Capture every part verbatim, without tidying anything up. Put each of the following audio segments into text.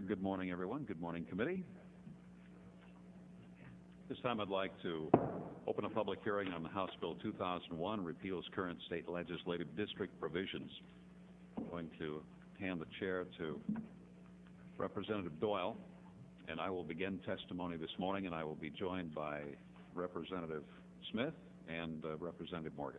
Good morning, everyone. Good morning, committee. This time I'd like to open a public hearing on the House Bill two thousand one, repeals current state legislative district provisions. I'm going to hand the chair to Representative Doyle, and I will begin testimony this morning, and I will be joined by Representative Smith and uh, Representative Morgan.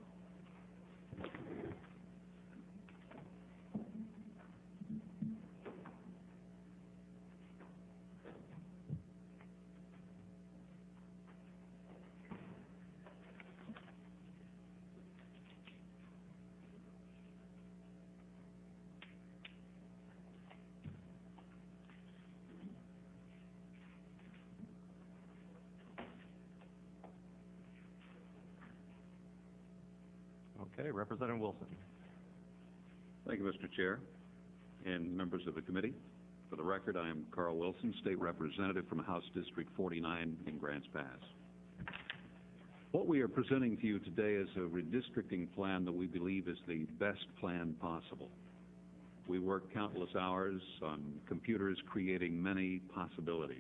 Okay, Representative Wilson. Thank you, Mister Chair and members of the committee. For the record, I am Carl Wilson, State Representative from House District forty-nine in Grants Pass. What we are presenting to you today is a redistricting plan that we believe is the best plan possible. We worked countless hours on computers creating many possibilities.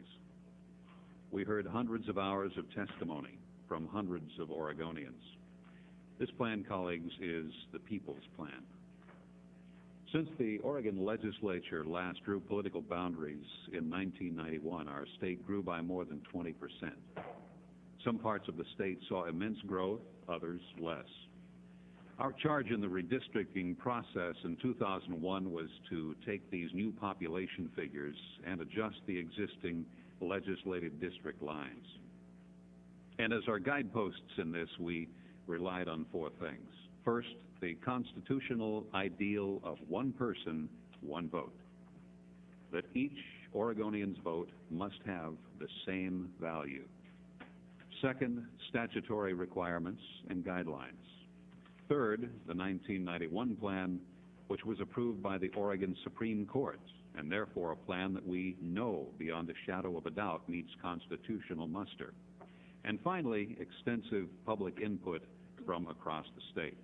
We heard hundreds of hours of testimony from hundreds of Oregonians. This plan, colleagues, is the people's plan. Since the Oregon legislature last drew political boundaries in nineteen ninety-one, our state grew by more than twenty percent. Some parts of the state saw immense growth, others less. Our charge in the redistricting process in two thousand one was to take these new population figures and adjust the existing legislative district lines. And as our guideposts in this, we relied on four things. First, the constitutional ideal of one person, one vote. That each Oregonian's vote must have the same value. Second, statutory requirements and guidelines. Third, the nineteen ninety-one plan, which was approved by the Oregon Supreme Court, and therefore a plan that we know beyond a shadow of a doubt meets constitutional muster. And finally, extensive public input from across the state.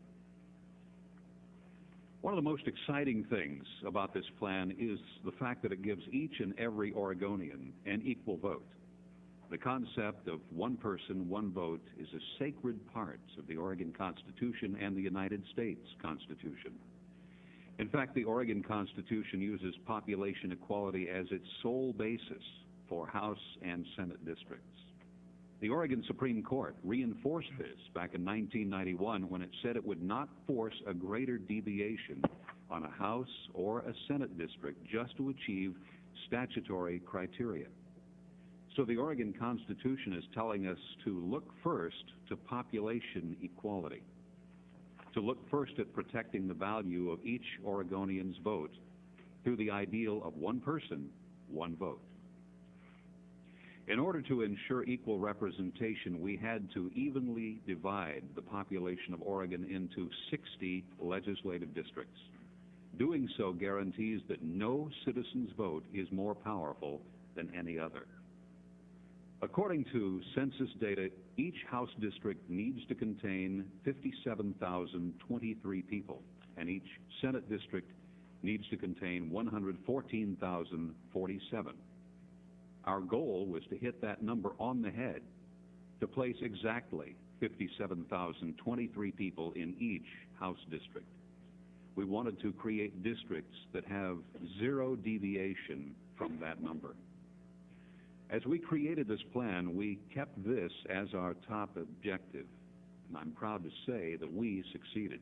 One of the most exciting things about this plan is the fact that it gives each and every Oregonian an equal vote. The concept of one person, one vote is a sacred part of the Oregon Constitution and the United States Constitution. In fact, the Oregon Constitution uses population equality as its sole basis for House and Senate districts. The Oregon Supreme Court reinforced this back in nineteen ninety-one when it said it would not force a greater deviation on a House or a Senate district just to achieve statutory criteria. So the Oregon Constitution is telling us to look first to population equality, to look first at protecting the value of each Oregonian's vote through the ideal of one person, one vote. In order to ensure equal representation, we had to evenly divide the population of Oregon into sixty legislative districts. Doing so guarantees that no citizen's vote is more powerful than any other. According to census data, each House district needs to contain fifty-seven thousand twenty-three people, and each Senate district needs to contain one hundred fourteen thousand forty-seven. Our goal was to hit that number on the head, to place exactly fifty-seven thousand twenty-three people in each House district. We wanted to create districts that have zero deviation from that number. As we created this plan, we kept this as our top objective, and I'm proud to say that we succeeded.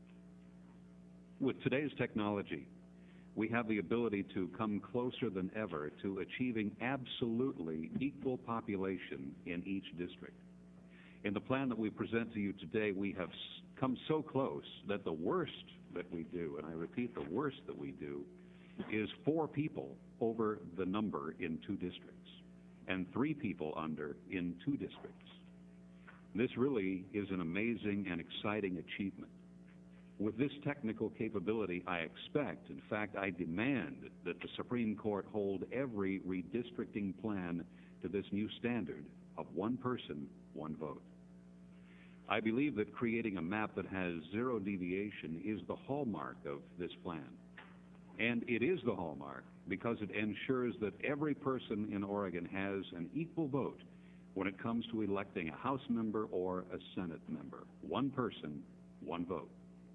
With today's technology, we have the ability to come closer than ever to achieving absolutely equal population in each district. In the plan that we present to you today, we have come so close that the worst that we do, and I repeat, the worst that we do, is four people over the number in two districts and three people under in two districts. This really is an amazing and exciting achievement. With this technical capability, I expect, in fact, I demand that the Supreme Court hold every redistricting plan to this new standard of one person, one vote. I believe that creating a map that has zero deviation is the hallmark of this plan. And it is the hallmark because it ensures that every person in Oregon has an equal vote when it comes to electing a House member or a Senate member. One person, one vote.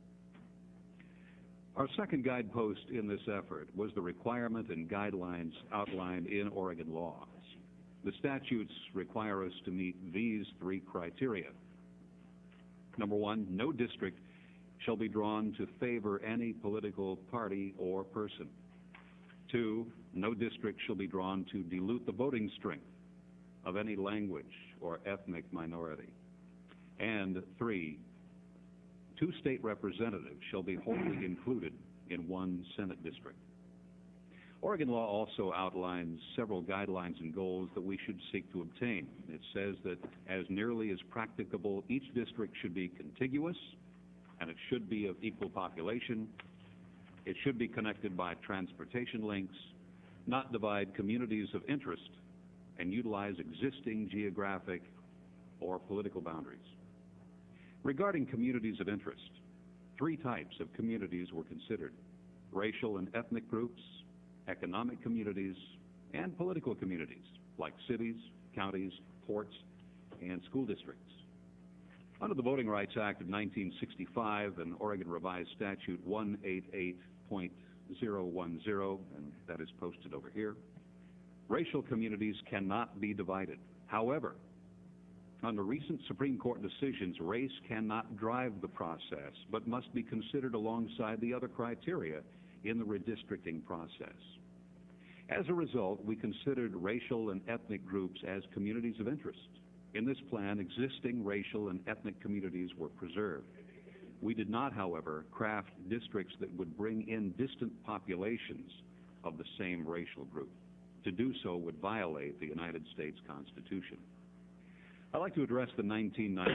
Our second guidepost in this effort was the requirement and guidelines outlined in Oregon law. The statutes require us to meet these three criteria. Number one, no district shall be drawn to favor any political party or person. Two, no district shall be drawn to dilute the voting strength of any language or ethnic minority. And three, two state representatives shall be wholly included in one Senate district. Oregon law also outlines several guidelines and goals that we should seek to obtain. It says that as nearly as practicable, each district should be contiguous, and it should be of equal population. It should be connected by transportation links, not divide communities of interest, and utilize existing geographic or political boundaries. Regarding communities of interest, three types of communities were considered: racial and ethnic groups, economic communities, and political communities, like cities, counties, ports, and school districts. Under the Voting Rights Act of nineteen sixty-five and Oregon Revised Statute one eighty-eight point oh one oh, and that is posted over here, racial communities cannot be divided. However, under recent Supreme Court decisions, race cannot drive the process, but must be considered alongside the other criteria in the redistricting process. As a result, we considered racial and ethnic groups as communities of interest. In this plan, existing racial and ethnic communities were preserved. We did not, however, craft districts that would bring in distant populations of the same racial group. To do so would violate the United States Constitution. I'd like to address the nineteen ninety.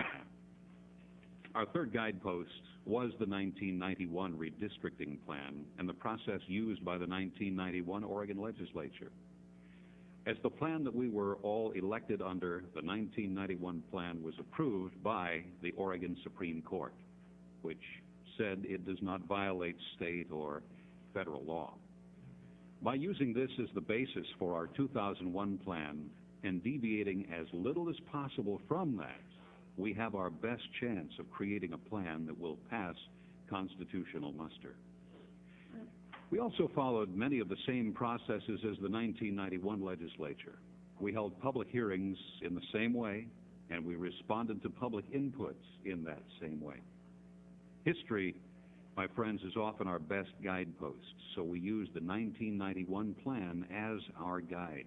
Our third guidepost was the nineteen ninety-one redistricting plan and the process used by the nineteen ninety-one Oregon legislature. As the plan that we were all elected under, the nineteen ninety-one plan was approved by the Oregon Supreme Court, which said it does not violate state or federal law. By using this as the basis for our two thousand one plan and deviating as little as possible from that, we have our best chance of creating a plan that will pass constitutional muster. We also followed many of the same processes as the nineteen ninety-one legislature. We held public hearings in the same way, and we responded to public inputs in that same way. History, my friends, is often our best guidepost, so we used the nineteen ninety-one plan as our guide.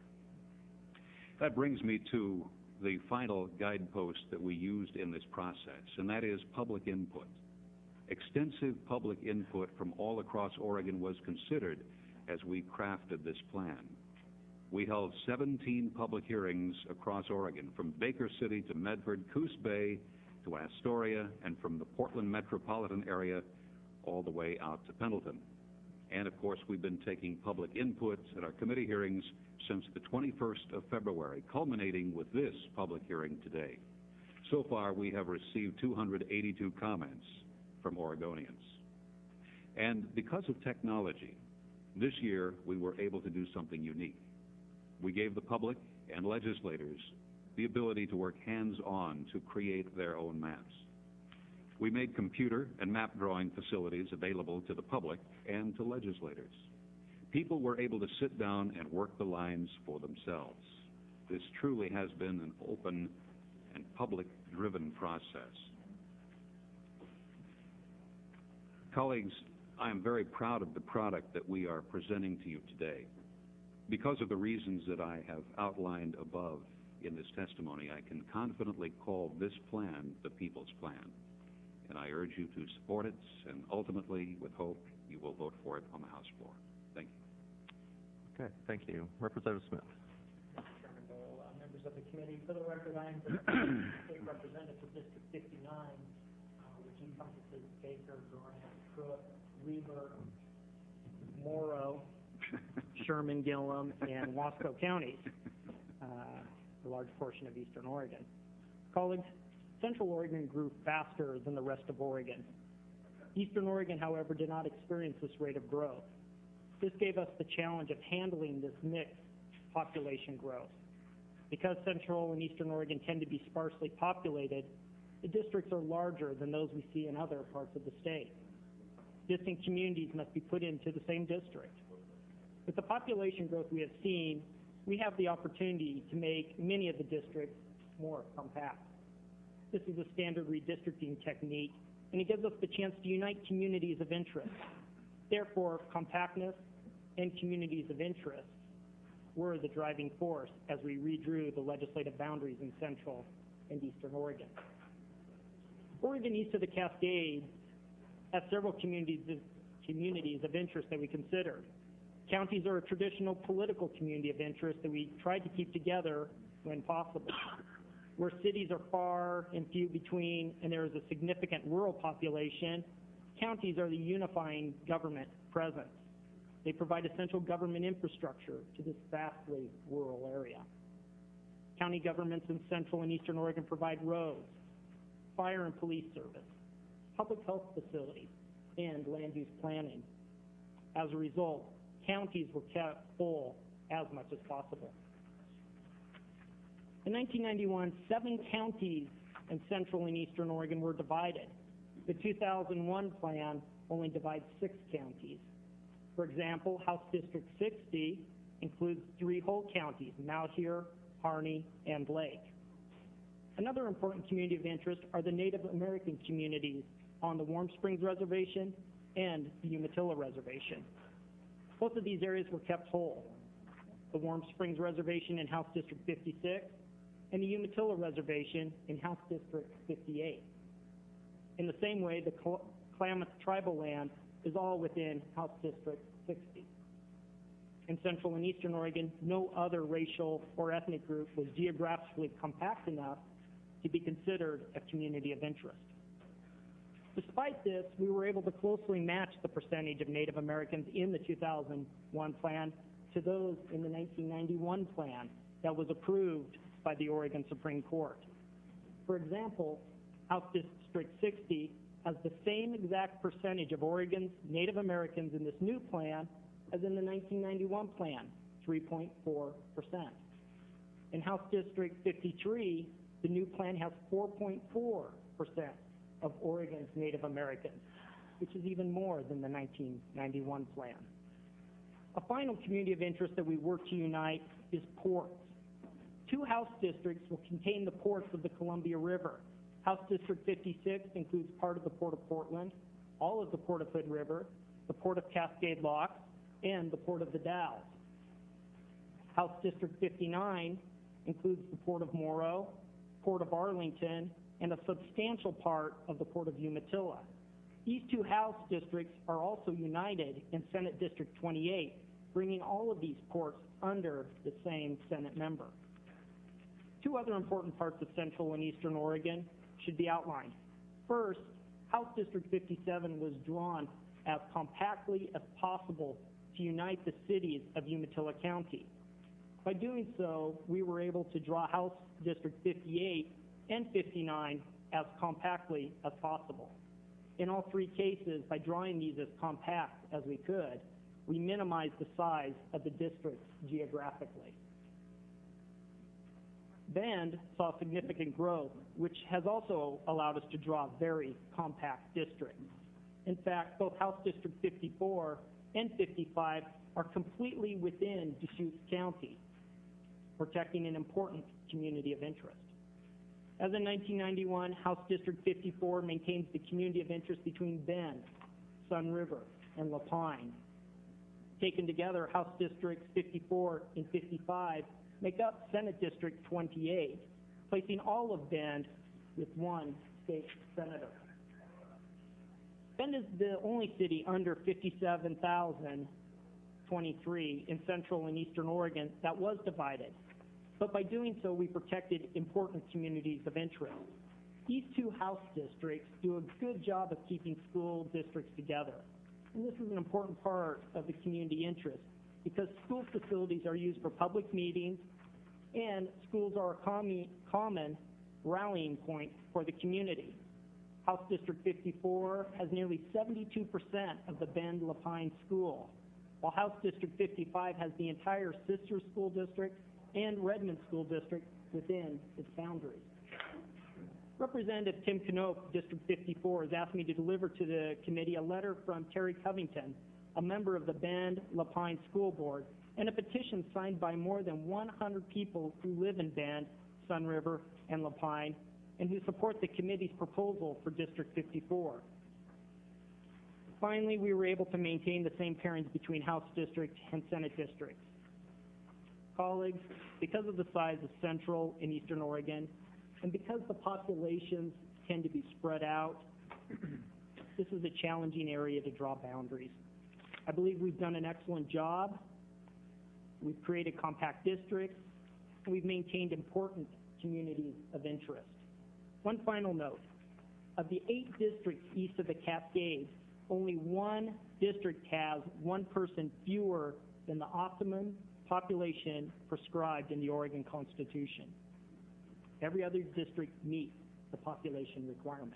That brings me to the final guidepost that we used in this process, and that is public input. Extensive public input from all across Oregon was considered as we crafted this plan. We held seventeen public hearings across Oregon, from Baker City to Medford, Coos Bay to Astoria, and from the Portland metropolitan area all the way out to Pendleton. And of course, we've been taking public input at our committee hearings since the twenty-first of February, culminating with this public hearing today. So far, we have received two hundred eighty-two comments from Oregonians. And because of technology, this year we were able to do something unique. We gave the public and legislators the ability to work hands-on to create their own maps. We made computer and map drawing facilities available to the public and to legislators. People were able to sit down and work the lines for themselves. This truly has been an open and public-driven process. Colleagues, I am very proud of the product that we are presenting to you today. Because of the reasons that I have outlined above in this testimony, I can confidently call this plan the People's Plan. And I urge you to support it, and ultimately, with hope, you will vote for it on the House floor. Thank you. Okay, thank you. Representative Smith. Chairman Dole, uh, members of the committee, for the record, I am the state representative for District fifty-nine, uh, which encompasses Baker, Grant, Crook, Weaver, Morrow, Sherman, Gillum, and Wasco counties, uh, a large portion of eastern Oregon. Colleagues, Central Oregon grew faster than the rest of Oregon. Eastern Oregon, however, did not experience this rate of growth. This gave us the challenge of handling this mixed population growth. Because Central and Eastern Oregon tend to be sparsely populated, the districts are larger than those we see in other parts of the state. Distant communities must be put into the same district. With the population growth we have seen, we have the opportunity to make many of the districts more compact. This is a standard redistricting technique, and it gives us the chance to unite communities of interest. Therefore, compactness and communities of interest were the driving force as we redrew the legislative boundaries in Central and Eastern Oregon. Oregon east of the Cascades has several communities of, communities of interest that we considered. Counties are a traditional political community of interest that we tried to keep together when possible. Where cities are far and few between and there is a significant rural population, counties are the unifying government presence. They provide essential government infrastructure to this vastly rural area. County governments in Central and Eastern Oregon provide roads, fire and police service, public health facilities, and land use planning. As a result, counties were kept whole as much as possible. In nineteen ninety-one, seven counties in Central and Eastern Oregon were divided. The two thousand one plan only divides six counties. For example, House District sixty includes three whole counties, Malheur, Harney, and Lake. Another important community of interest are the Native American communities on the Warm Springs Reservation and the Umatilla Reservation. Both of these areas were kept whole. The Warm Springs Reservation in House District fifty-six and the Umatilla Reservation in House District fifty-eight. In the same way, the Klamath tribal land is all within House District sixty. In Central and Eastern Oregon, no other racial or ethnic group was geographically compact enough to be considered a community of interest. Despite this, we were able to closely match the percentage of Native Americans in the two thousand one plan to those in the nineteen ninety-one plan that was approved by the Oregon Supreme Court. For example, House District sixty has the same exact percentage of Oregon's Native Americans in this new plan as in the nineteen ninety-one plan, three point four percent. In House District fifty-three, the new plan has four point four percent of Oregon's Native Americans, which is even more than the nineteen ninety-one plan. A final community of interest that we work to unite is ports. Two House districts will contain the ports of the Columbia River. House District fifty-six includes part of the Port of Portland, all of the Port of Hood River, the Port of Cascade Locks, and the Port of the Dalles. House District fifty-nine includes the Port of Morrow, Port of Arlington, and a substantial part of the Port of Umatilla. These two House districts are also united in Senate District twenty-eight, bringing all of these ports under the same Senate member. Two other important parts of Central and Eastern Oregon should be outlined. First, House District fifty-seven was drawn as compactly as possible to unite the cities of Umatilla County. By doing so, we were able to draw House District fifty-eight and fifty-nine as compactly as possible. In all three cases, by drawing these as compact as we could, we minimized the size of the districts geographically. Bend saw significant growth, which has also allowed us to draw very compact districts. In fact, both House District fifty-four and fifty-five are completely within Deschutes County, protecting an important community of interest. As in nineteen ninety-one, House District fifty-four maintains the community of interest between Bend, Sun River, and La Pine. Taken together, House Districts fifty-four and fifty-five make up Senate District twenty-eight, placing all of Bend with one state senator. Bend is the only city under fifty-seven thousand twenty-three in Central and Eastern Oregon that was divided. But by doing so, we protected important communities of interest. These two House districts do a good job of keeping school districts together. And this is an important part of the community interest because school facilities are used for public meetings and schools are a common, common rallying point for the community. House District fifty-four has nearly seventy-two percent of the Bend La Pine School, while House District fifty-five has the entire sister school district and Redmond School District within its boundaries. Representative Tim Knoop, District fifty-four, has asked me to deliver to the committee a letter from Terry Covington, a member of the Bend LaPine School Board, and a petition signed by more than one hundred people who live in Bend, Sun River, and LaPine, and who support the committee's proposal for District fifty-four. Finally, we were able to maintain the same pairings between House District and Senate districts. Colleagues, because of the size of Central and Eastern Oregon, and because the populations tend to be spread out, this is a challenging area to draw boundaries. I believe we've done an excellent job. We've created compact districts, and we've maintained important communities of interest. One final note. Of the eight districts east of the Cascades, only one district has one person fewer than the optimum population prescribed in the Oregon Constitution. Every other district meets the population requirement.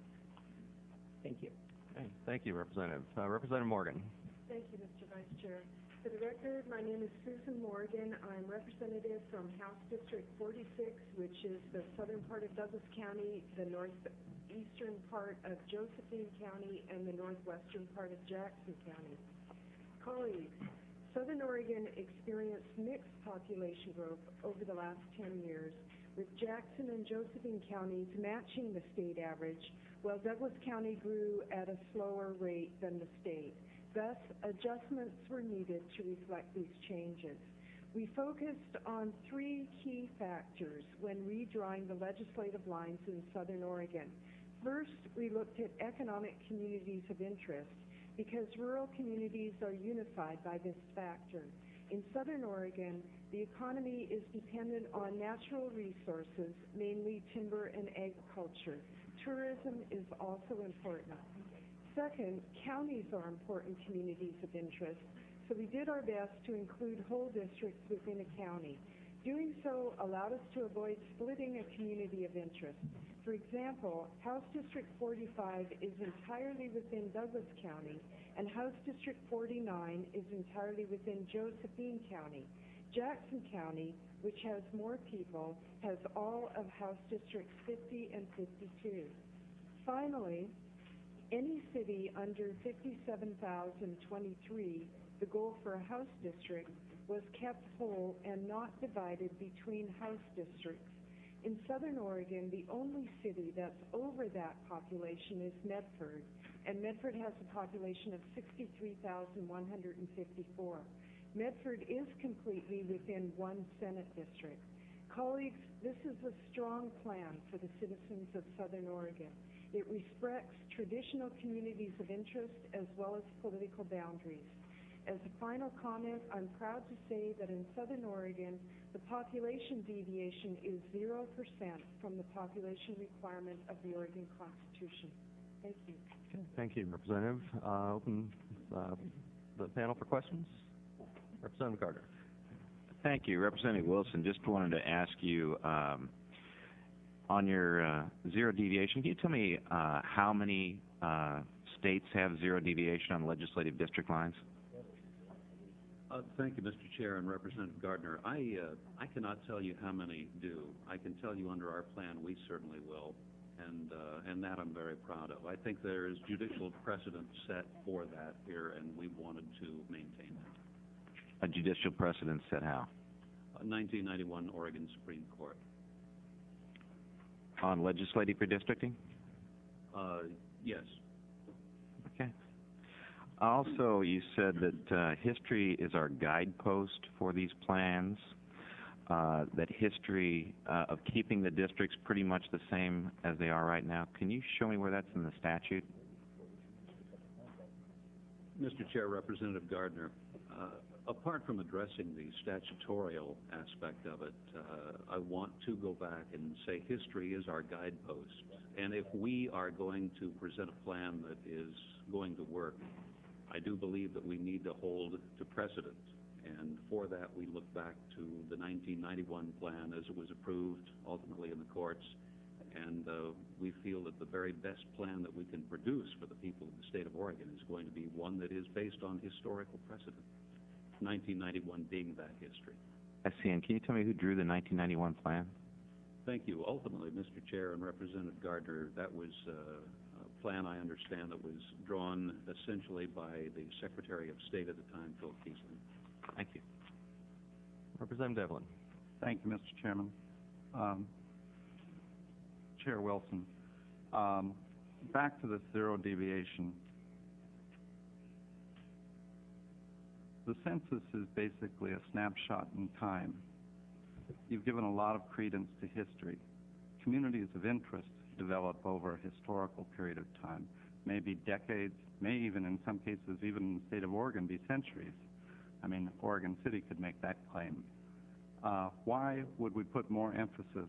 Thank you. Okay, thank you, Representative. Uh, Representative Morgan. Thank you, Mister Vice Chair. For the record, my name is Susan Morgan. I'm representative from House District forty-six, which is the southern part of Douglas County, the northeastern part of Josephine County, and the northwestern part of Jackson County. Colleagues, Southern Oregon experienced mixed population growth over the last ten years, with Jackson and Josephine counties matching the state average, while Douglas County grew at a slower rate than the state. Thus, adjustments were needed to reflect these changes. We focused on three key factors when redrawing the legislative lines in Southern Oregon. First, we looked at economic communities of interest because rural communities are unified by this factor. In Southern Oregon, the economy is dependent on natural resources, mainly timber and agriculture. Tourism is also important. Second, counties are important communities of interest, so we did our best to include whole districts within a county. Doing so allowed us to avoid splitting a community of interest. For example, House District forty-five is entirely within Douglas County, and House District forty-nine is entirely within Josephine County. Jackson County, which has more people, has all of House Districts fifty and fifty-two. Finally, any city under fifty-seven thousand twenty-three, the goal for a House District, was kept whole and not divided between House Districts. In Southern Oregon, the only city that's over that population is Medford, and Medford has a population of sixty-three thousand one hundred fifty-four. Medford is completely within one Senate district. Colleagues, this is a strong plan for the citizens of Southern Oregon. It respects traditional communities of interest as well as political boundaries. As a final comment, I'm proud to say that in Southern Oregon, the population deviation is zero percent from the population requirement of the Oregon Constitution. Thank you. Okay, thank you, Representative. Uh, open uh, the panel for questions. Representative Gardner. Thank you. Representative Wilson, just wanted to ask you, um, on your uh, zero deviation, can you tell me uh, how many uh, states have zero deviation on legislative district lines? Uh, thank you, Mister Chair and Representative Gardner. I, uh, I cannot tell you how many do. I can tell you under our plan we certainly will, and, uh, and that I'm very proud of. I think there is judicial precedent set for that here, and we wanted to maintain that. A judicial precedent set how? Uh, nineteen ninety-one Oregon Supreme Court. On legislative redistricting? Uh, yes. Okay. Also, you said that uh, history is our guidepost for these plans, uh, that history uh, of keeping the districts pretty much the same as they are right now. Can you show me where that's in the statute? Mister Chair, Representative Gardner, uh, apart from addressing the statutorial aspect of it, uh, I want to go back and say history is our guidepost. And if we are going to present a plan that is going to work, I do believe that we need to hold to precedent. And for that, we look back to the nineteen ninety-one plan as it was approved ultimately in the courts, And uh, we feel that the very best plan that we can produce for the people of the state of Oregon is going to be one that is based on historical precedent, nineteen ninety-one being that history. I see. And can you tell me who drew the nineteen ninety-one plan? Thank you. Ultimately, Mister Chair and Representative Gardner, that was uh, a plan, I understand, that was drawn essentially by the Secretary of State at the time, Phil Keesling. Thank you. Representative Devlin. Thank you, Mister Chairman. Um, Chair Wilson, um, back to the zero deviation. The census is basically a snapshot in time. You've given a lot of credence to history. Communities of interest develop over a historical period of time, maybe decades, may even, in some cases, even in the state of Oregon, be centuries. I mean, Oregon City could make that claim. Uh, why would we put more emphasis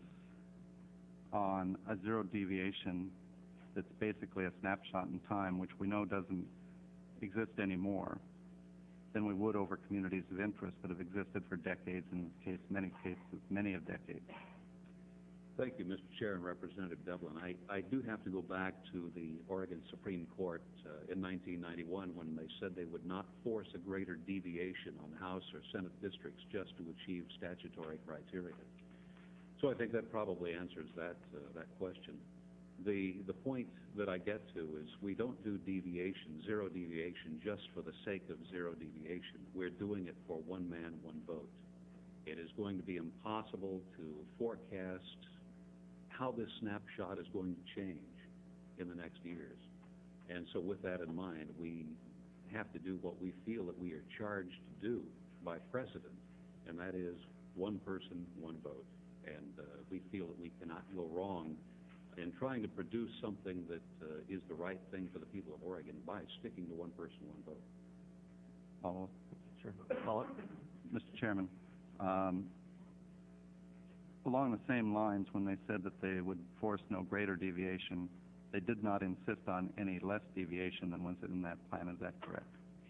on a zero deviation that's basically a snapshot in time, which we know doesn't exist anymore, than we would over communities of interest that have existed for decades, in this case, many cases, many of decades? Thank you, Mister Chair and Representative Devlin. I, I do have to go back to the Oregon Supreme Court uh, in nineteen ninety-one when they said they would not force a greater deviation on House or Senate districts just to achieve statutory criteria. So I think that probably answers that, uh, that question. The, the point that I get to is we don't do deviation, zero deviation, just for the sake of zero deviation. We're doing it for one man, one vote. It is going to be impossible to forecast how this snapshot is going to change in the next years. And so with that in mind, we have to do what we feel that we are charged to do by precedent, and that is one person, one vote. And uh, we feel that we cannot go wrong in trying to produce something that uh, is the right thing for the people of Oregon by sticking to one person, one vote. Follow. Sure. Follow it. Mister Chairman, um, along the same lines, when they said that they would force no greater deviation, they did not insist on any less deviation than was in that plan. Is that correct?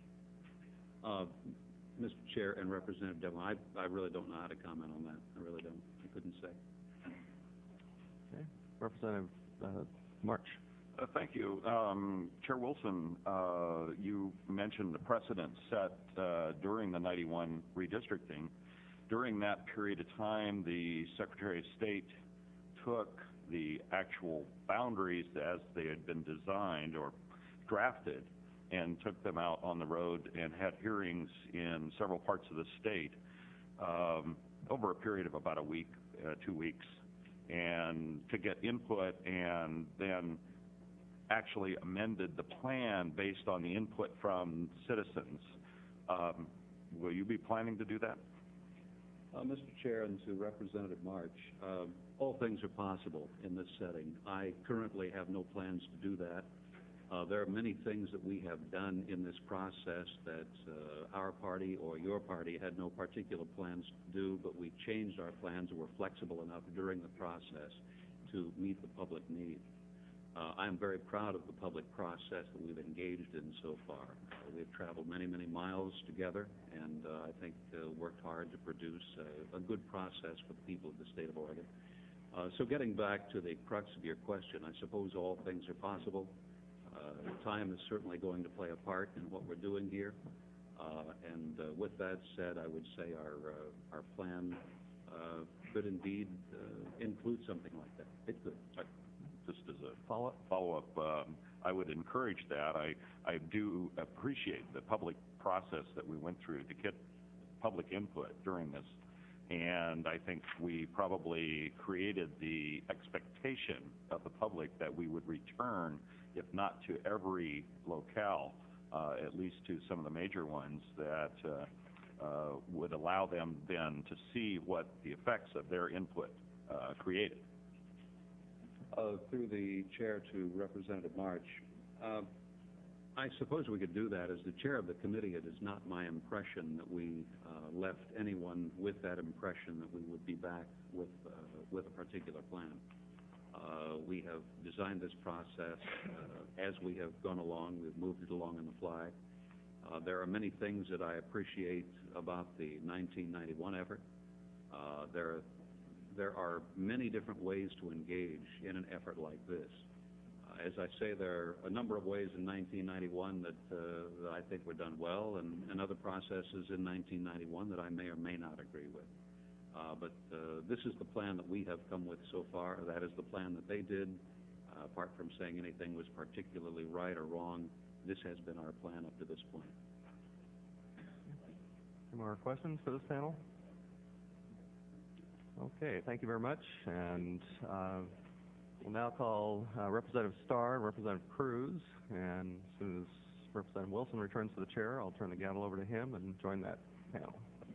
Uh, Mister Chair and Representative Devlin, I, I really don't know how to comment on that. I really don't. I couldn't say. Okay. Representative uh, March. Uh, thank you. Um, Chair Wilson, uh, you mentioned the precedent set uh, during the ninety-one redistricting. During that period of time, the Secretary of State took the actual boundaries as they had been designed or drafted and took them out on the road and had hearings in several parts of the state um, over a period of about a week, uh, two weeks, and to get input, and then actually amended the plan based on the input from citizens. Um, will you be planning to do that? Uh, Mister Chair, and to Representative March, uh, all things are possible in this setting. I currently have no plans to do that. Uh, there are many things that we have done in this process that uh, our party or your party had no particular plans to do, but we changed our plans and were flexible enough during the process to meet the public need. Uh, I'm very proud of the public process that we've engaged in so far. Uh, we've traveled many, many miles together, and uh, I think uh, worked hard to produce uh, a good process for the people of the state of Oregon. Uh, so getting back to the crux of your question, I suppose all things are possible. Uh, time is certainly going to play a part in what we're doing here. Uh, and uh, with that said, I would say our, uh, our plan uh, could indeed uh, include something like that. It could. Just as a Follow-up? follow-up, um, I would encourage that. I, I do appreciate the public process that we went through to get public input during this. And I think we probably created the expectation of the public that we would return, if not to every locale, uh, at least to some of the major ones that uh, uh, would allow them then to see what the effects of their input uh, created. Uh, through the chair to Representative March, uh, I suppose we could do that. As the chair of the committee, it is not my impression that we uh, left anyone with that impression that we would be back with, uh, with a particular plan. Uh, we have designed this process uh, as we have gone along. We've moved it along on the fly. Uh, there are many things that I appreciate about the nineteen ninety-one effort. Uh, there are there are many different ways to engage in an effort like this. Uh, as I say, there are a number of ways in nineteen ninety-one that, uh, that I think were done well, and, and other processes in nineteen ninety-one that I may or may not agree with. Uh, but uh, this is the plan that we have come with so far. That is the plan that they did. Uh, apart from saying anything was particularly right or wrong, this has been our plan up to this point. Any more questions for this panel? Okay, thank you very much. And uh, we'll now call uh, Representative Starr and Representative Cruz. And as soon as Representative Wilson returns to the chair, I'll turn the gavel over to him and join that panel.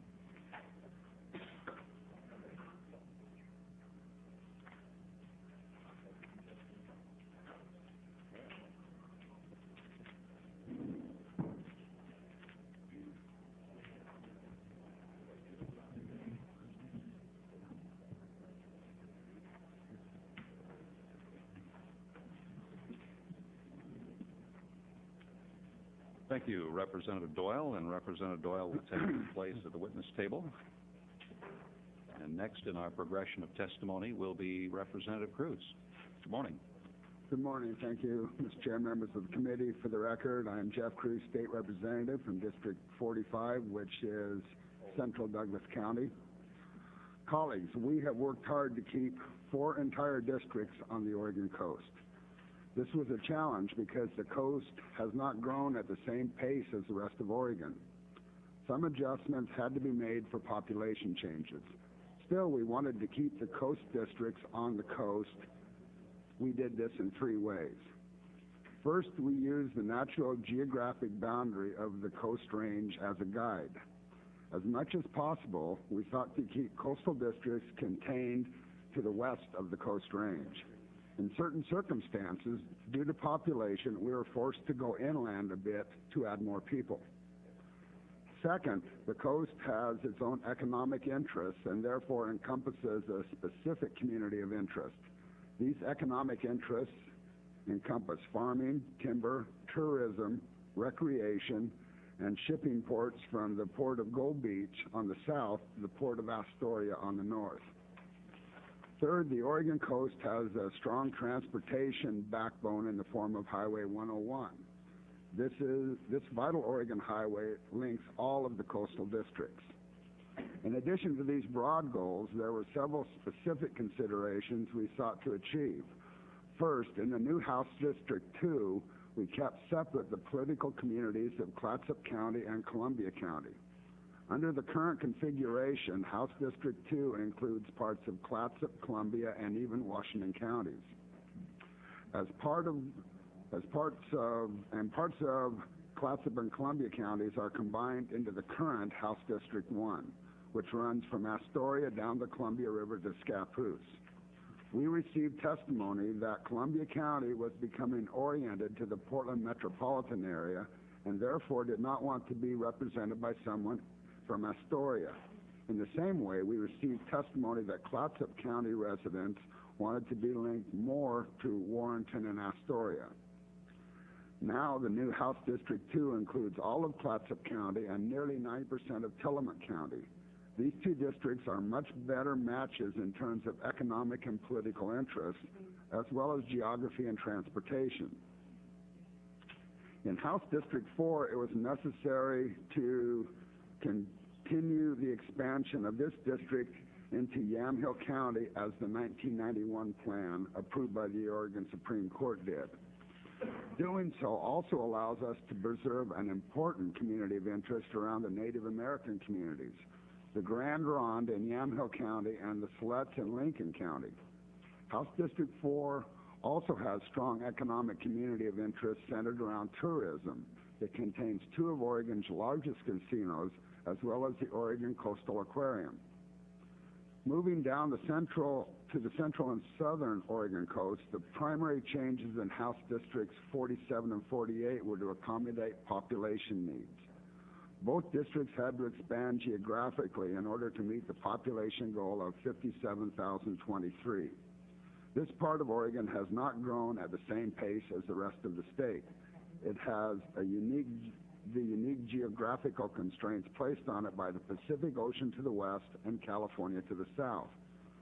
Thank you, Representative Doyle, and Representative Doyle will take his place at the witness table. And next in our progression of testimony will be Representative Cruz. Good morning. Good morning. Thank you, Mister Chair, members of the committee. For the record, I am Jeff Cruz, State Representative from District forty-five, which is Central Douglas County. Colleagues, we have worked hard to keep four entire districts on the Oregon coast. This was a challenge because the coast has not grown at the same pace as the rest of Oregon. Some adjustments had to be made for population changes. Still, we wanted to keep the coast districts on the coast. We did this in three ways. First, we used the natural geographic boundary of the Coast Range as a guide. As much as possible, we sought to keep coastal districts contained to the west of the Coast Range. In certain circumstances, due to population, we were forced to go inland a bit to add more people. Second, the coast has its own economic interests and therefore encompasses a specific community of interest. These economic interests encompass farming, timber, tourism, recreation, and shipping ports from the Port of Gold Beach on the south to the Port of Astoria on the north. Third, the Oregon coast has a strong transportation backbone in the form of Highway one oh one. This is this vital Oregon highway links all of the coastal districts. In addition to these broad goals, there were several specific considerations we sought to achieve. First, in the new House District two, we kept separate the political communities of Clatsop County and Columbia County. Under the current configuration, House District two includes parts of Clatsop, Columbia, and even Washington counties. As part of, as parts of, and parts of Clatsop and Columbia counties are combined into the current House District one, which runs from Astoria down the Columbia River to Scappoose. We received testimony that Columbia County was becoming oriented to the Portland metropolitan area and therefore did not want to be represented by someone from Astoria. In the same way, we received testimony that Clatsop County residents wanted to be linked more to Warrenton and Astoria. Now, the new House District two includes all of Clatsop County and nearly ninety percent of Tillamook County. These two districts are much better matches in terms of economic and political interests, as well as geography and transportation. In House District four, it was necessary to continue the expansion of this district into Yamhill County as the nineteen ninety-one plan approved by the Oregon Supreme Court did. Doing so also allows us to preserve an important community of interest around the Native American communities, the Grand Ronde in Yamhill County and the Siletz in Lincoln County. House District four also has strong economic community of interest centered around tourism. It contains two of Oregon's largest casinos, as well as the Oregon Coastal Aquarium. Moving down the central to the central and southern Oregon coast, the primary changes in House Districts forty-seven and forty-eight were to accommodate population needs. Both districts had to expand geographically in order to meet the population goal of fifty-seven thousand twenty-three. This part of Oregon has not grown at the same pace as the rest of the state. It has a unique the unique geographical constraints placed on it by the Pacific Ocean to the west and California to the south.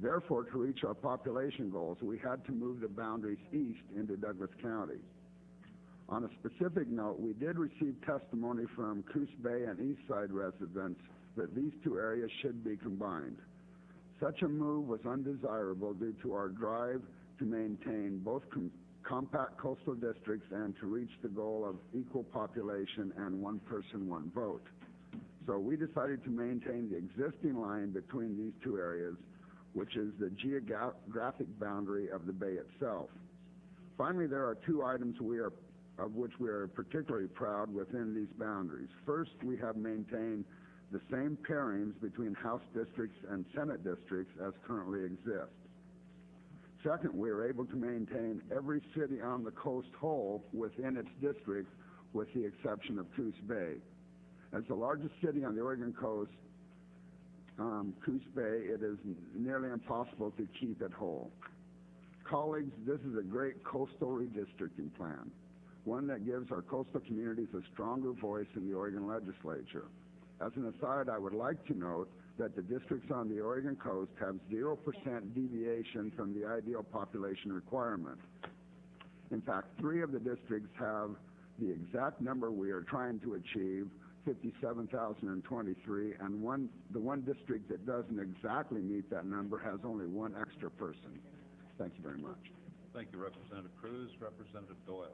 Therefore, to reach our population goals, we had to move the boundaries east into Douglas County. On a specific note, we did receive testimony from Coos Bay and East Side residents that these two areas should be combined. Such a move was undesirable due to our drive to maintain both com compact coastal districts and to reach the goal of equal population and one person, one vote. So we decided to maintain the existing line between these two areas, which is the geographic boundary of the bay itself. Finally, there are two items we are, of which we are particularly proud within these boundaries. First, we have maintained the same pairings between House districts and Senate districts as currently exist. Second, we are able to maintain every city on the coast whole within its district, with the exception of Coos Bay. As the largest city on the Oregon coast, um, Coos Bay, it is nearly impossible to keep it whole. Colleagues, this is a great coastal redistricting plan, one that gives our coastal communities a stronger voice in the Oregon legislature. As an aside, I would like to note that the districts on the Oregon coast have zero percent deviation from the ideal population requirement. In fact, three of the districts have the exact number we are trying to achieve, fifty-seven thousand twenty-three, and one, the one district that doesn't exactly meet that number has only one extra person. Thank you very much. Thank you, Representative Cruz. Representative Doyle.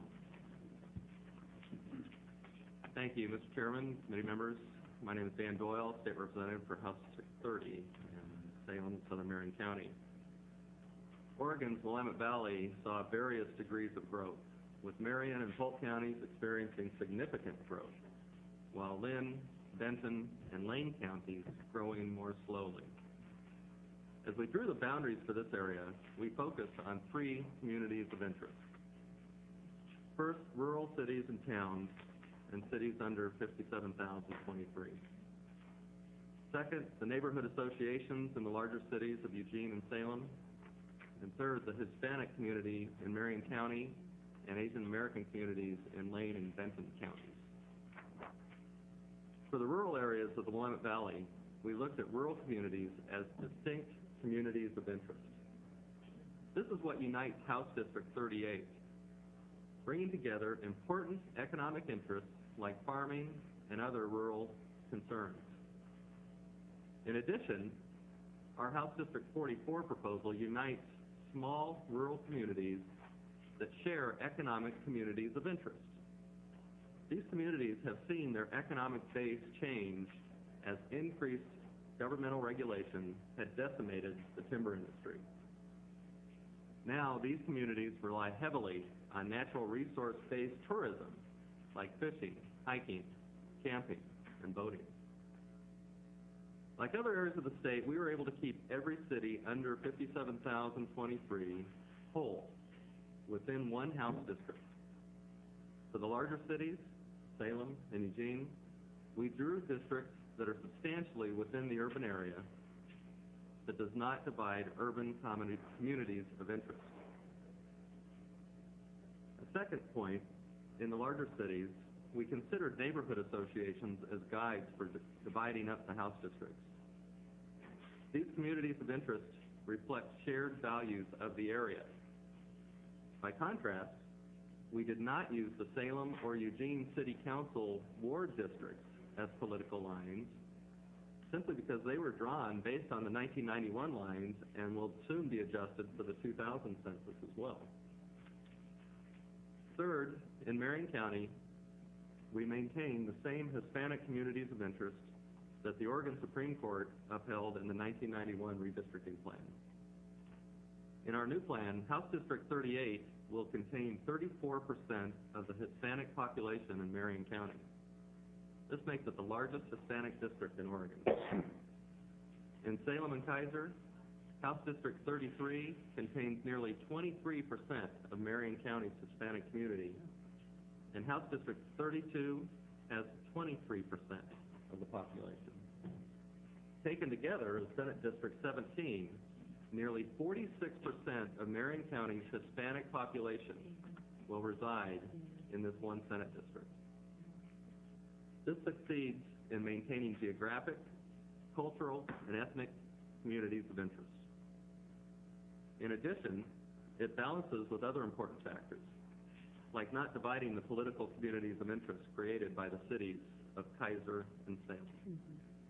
Thank you, Mister Chairman, committee members. My name is Dan Doyle, State Representative for House District thirty in Salem, Southern Marion County. Oregon's Willamette Valley saw various degrees of growth, with Marion and Polk counties experiencing significant growth, while Lynn, Benton, and Lane counties growing more slowly. As we drew the boundaries for this area, we focused on three communities of interest. First, rural cities and towns, and cities under fifty-seven thousand twenty-three. Second, the neighborhood associations in the larger cities of Eugene and Salem. And third, the Hispanic community in Marion County and Asian American communities in Lane and Benton counties. For the rural areas of the Willamette Valley, we looked at rural communities as distinct communities of interest. This is what unites House District thirty-eight, bringing together important economic interests like farming and other rural concerns. In addition, our House District forty-four proposal unites small rural communities that share economic communities of interest. These communities have seen their economic base change as increased governmental regulation had decimated the timber industry. Now, these communities rely heavily on natural resource-based tourism, like fishing, hiking, camping, and boating. Like other areas of the state, we were able to keep every city under fifty-seven thousand twenty-three whole within one House district. For the larger cities, Salem and Eugene, we drew districts that are substantially within the urban area that does not divide urban communities of interest. A second point, in the larger cities, we considered neighborhood associations as guides for di dividing up the House districts. These communities of interest reflect shared values of the area. By contrast, we did not use the Salem or Eugene City Council ward districts as political lines, simply because they were drawn based on the nineteen ninety-one lines and will soon be adjusted for the two thousand census as well. Third, in Marion County, we maintain the same Hispanic communities of interest that the Oregon Supreme Court upheld in the nineteen ninety-one redistricting plan. In our new plan, House District thirty-eight will contain thirty-four percent of the Hispanic population in Marion County. This makes it the largest Hispanic district in Oregon. In Salem and Kaiser, House District thirty-three contains nearly twenty-three percent of Marion County's Hispanic community, and House District thirty-two has twenty-three percent of the population. Taken together, as Senate District seventeen, nearly forty-six percent of Marion County's Hispanic population will reside in this one Senate district. This succeeds in maintaining geographic, cultural, and ethnic communities of interest. In addition, it balances with other important factors, like not dividing the political communities of interest created by the cities of Kaiser and Salem.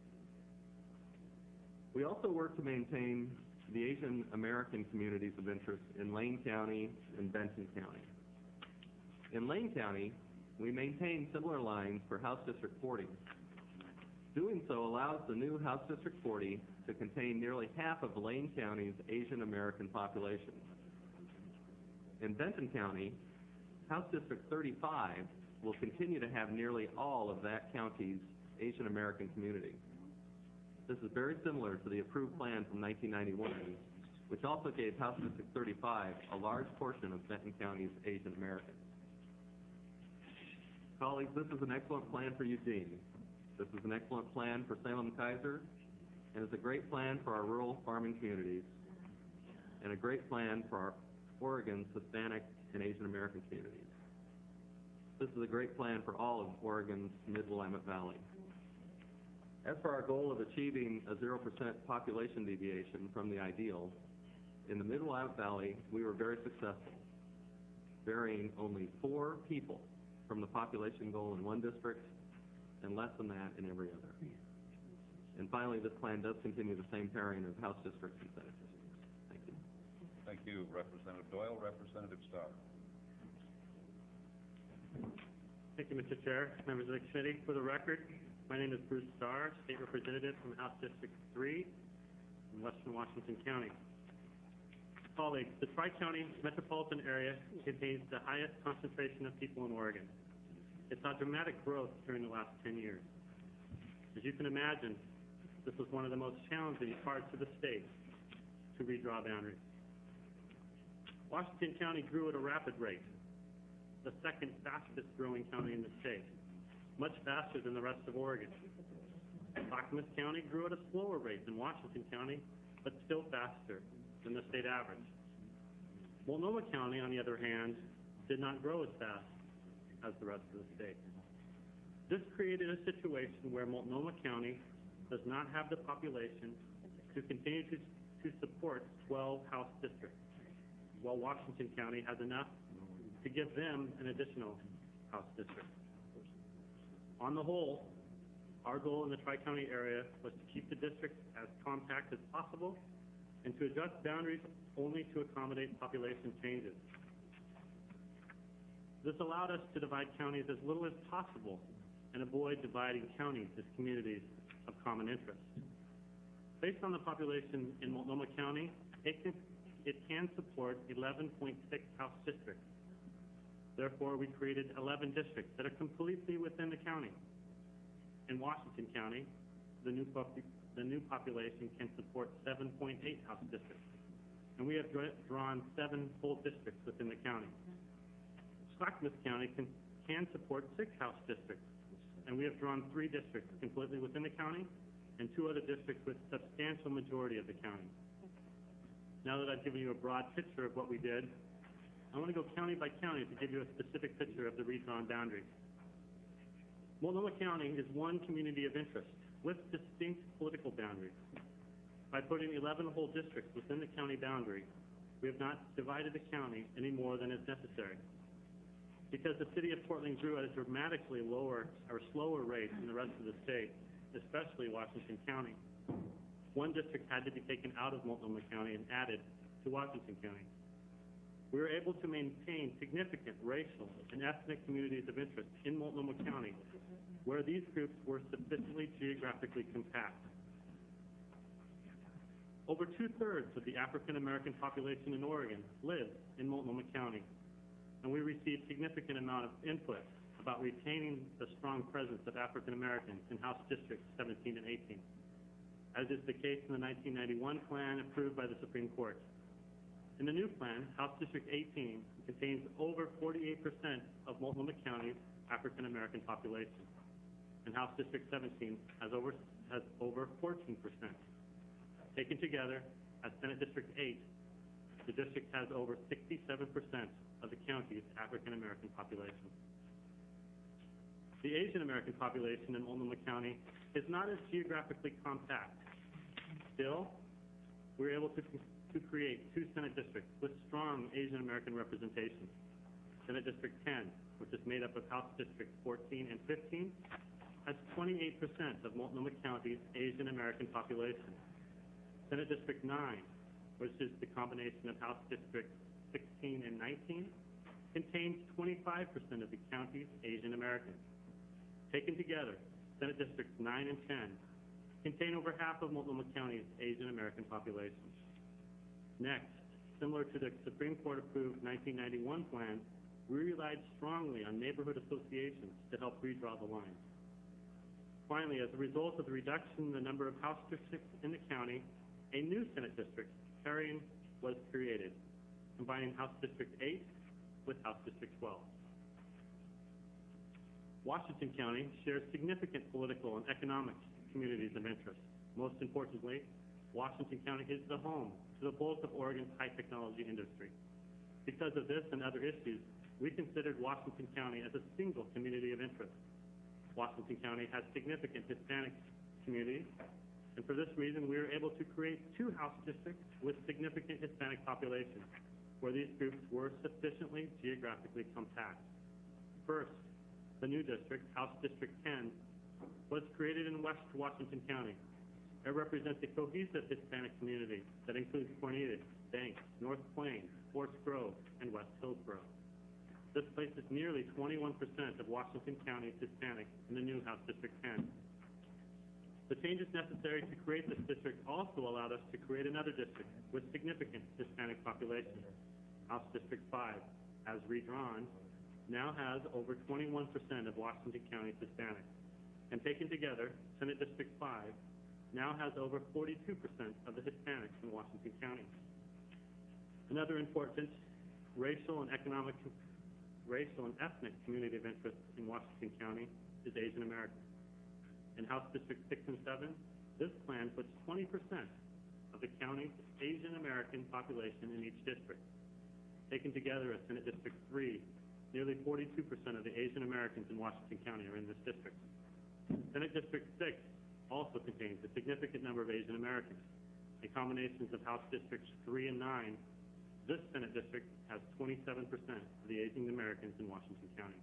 We also work to maintain the Asian American communities of interest in Lane County and Benton County. In Lane County, we maintain similar lines for House District forty. Doing so allows the new House District forty to contain nearly half of Lane County's Asian American population. In Benton County, House District thirty-five will continue to have nearly all of that county's Asian American community. This is very similar to the approved plan from nineteen ninety-one, which also gave House District thirty-five a large portion of Benton County's Asian Americans. Colleagues, this is an excellent plan for Eugene. This is an excellent plan for Salem-Kaiser, and it's a great plan for our rural farming communities, and a great plan for our Oregon's Hispanic and Asian American communities. This is a great plan for all of Oregon's Mid-Willamette Valley. As for our goal of achieving a zero percent population deviation from the ideal, in the Mid-Willamette Valley, we were very successful, varying only four people from the population goal in one district and less than that in every other. And finally, this plan does continue the same pairing of House districts and Senate districts. Thank you. Thank you, Representative Doyle. Representative Starr. Thank you, Mister Chair, members of the committee. For the record, my name is Bruce Starr, State Representative from House District three in Western Washington County. Colleagues, the Tri-County metropolitan area contains the highest concentration of people in Oregon. It saw dramatic growth during the last ten years. As you can imagine, this was one of the most challenging parts of the state to redraw boundaries. Washington County grew at a rapid rate, the second fastest growing county in the state, much faster than the rest of Oregon. Clackamas County grew at a slower rate than Washington County, but still faster than the state average. Multnomah County, on the other hand, did not grow as fast as the rest of the state. This created a situation where Multnomah County does not have the population to continue to, to support twelve House districts, while Washington County has enough to give them an additional House district. On the whole, our goal in the Tri-County area was to keep the districts as compact as possible and to adjust boundaries only to accommodate population changes. This allowed us to divide counties as little as possible and avoid dividing counties as communities of common interest. Based on the population in Multnomah County, it can, it can support eleven point six House districts. Therefore, we created eleven districts that are completely within the county. In Washington County, the new, the new population can support seven point eight House districts, and we have drawn seven full districts within the county. Clackamas County can, can support six House districts, and we have drawn three districts completely within the county and two other districts with substantial majority of the county. Now that I've given you a broad picture of what we did, I want to go county by county to give you a specific picture of the redrawn boundaries. Multnomah County is one community of interest with distinct political boundaries. By putting eleven whole districts within the county boundary, we have not divided the county any more than is necessary. Because the city of Portland grew at a dramatically lower or slower rate than the rest of the state, especially Washington County, one district had to be taken out of Multnomah County and added to Washington County. We were able to maintain significant racial and ethnic communities of interest in Multnomah County, where these groups were sufficiently geographically compact. Over two-thirds of the African American population in Oregon lives in Multnomah County, and we received significant amount of input about retaining the strong presence of African Americans in House Districts seventeen and eighteen, as is the case in the nineteen ninety-one plan approved by the Supreme Court. In the new plan, House District eighteen contains over forty-eight percent of Multnomah County's African American population, and House District seventeen has over, has over fourteen percent. Taken together, as Senate District eight, the district has over sixty-seven percent of the county's African American population. The Asian American population in Multnomah County is not as geographically compact. Still, we're able to to create two Senate districts with strong Asian American representation. Senate District ten, which is made up of House Districts fourteen and fifteen, has twenty-eight percent of Multnomah County's Asian American population. Senate District nine, which is the combination of House Districts sixteen and nineteen, contains twenty-five percent of the county's Asian Americans. Taken together, Senate Districts nine and ten contain over half of Multnomah County's Asian American population. Next, similar to the Supreme Court-approved nineteen ninety-one plan, we relied strongly on neighborhood associations to help redraw the lines. Finally, as a result of the reduction in the number of House districts in the county, a new Senate district, Clarion, was created, combining House District eight with House District twelve. Washington County shares significant political and economic communities of interest. Most importantly, Washington County is the home to the bulk of Oregon's high technology industry. Because of this and other issues, we considered Washington County as a single community of interest. Washington County has significant Hispanic communities, and for this reason, we were able to create two House districts with significant Hispanic populations, where these groups were sufficiently geographically compact. First, the new district, House District ten, was created in West Washington County. It represents a cohesive Hispanic community that includes Cornelius, Banks, North Plains, Forest Grove, and West Hillsborough. This places nearly twenty-one percent of Washington County's Hispanic in the new House District ten. The changes necessary to create this district also allowed us to create another district with significant Hispanic population. House District five, as redrawn, now has over twenty-one percent of Washington County's Hispanic. And taken together, Senate District five now has over forty-two percent of the Hispanics in Washington County. Another important racial and economic, racial and ethnic community of interest in Washington County is Asian American. In House District six and seven, this plan puts twenty percent of the county's Asian American population in each district. Taken together as Senate District three, nearly forty-two percent of the Asian Americans in Washington County are in this district. Senate District six also contains a significant number of Asian Americans. In combinations of House Districts three and nine, this Senate district has twenty-seven percent of the Asian Americans in Washington County.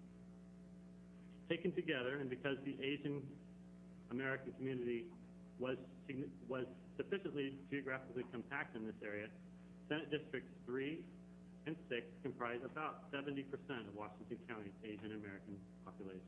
Taken together, and because the Asian American community was, was sufficiently geographically compact in this area, Senate Districts three and six comprise about seventy percent of Washington County's Asian American population.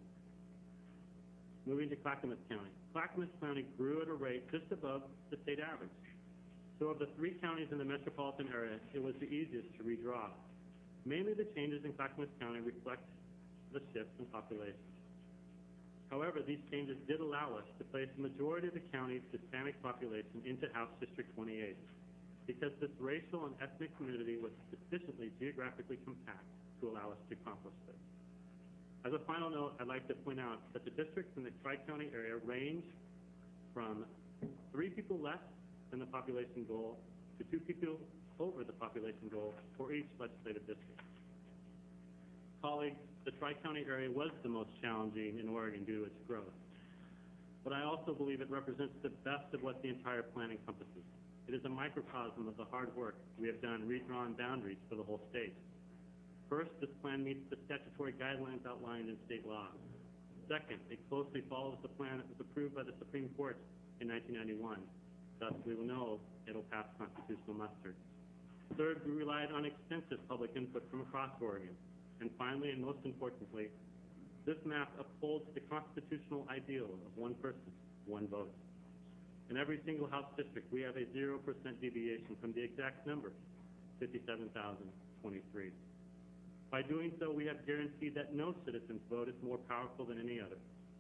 Moving to Clackamas County. Clackamas County grew at a rate just above the state average. So of the three counties in the metropolitan area, it was the easiest to redraw. Mainly the changes in Clackamas County reflect the shifts in population. However, these changes did allow us to place the majority of the county's Hispanic population into House District twenty-eight, because this racial and ethnic community was sufficiently geographically compact to allow us to accomplish this. As a final note, I'd like to point out that the districts in the Tri-County area range from three people less than the population goal to two people over the population goal for each legislative district. Colleagues, the Tri-County area was the most challenging in Oregon due to its growth, but I also believe it represents the best of what the entire plan encompasses. It is a microcosm of the hard work we have done redrawing boundaries for the whole state. First, this plan meets the statutory guidelines outlined in state law. Second, it closely follows the plan that was approved by the Supreme Court in nineteen ninety-one. Thus, we will know it will pass constitutional muster. Third, we relied on extensive public input from across Oregon. And finally, and most importantly, this map upholds the constitutional ideal of one person, one vote. In every single House district, we have a zero percent deviation from the exact number, fifty-seven thousand twenty-three. By doing so, we have guaranteed that no citizen's vote is more powerful than any other.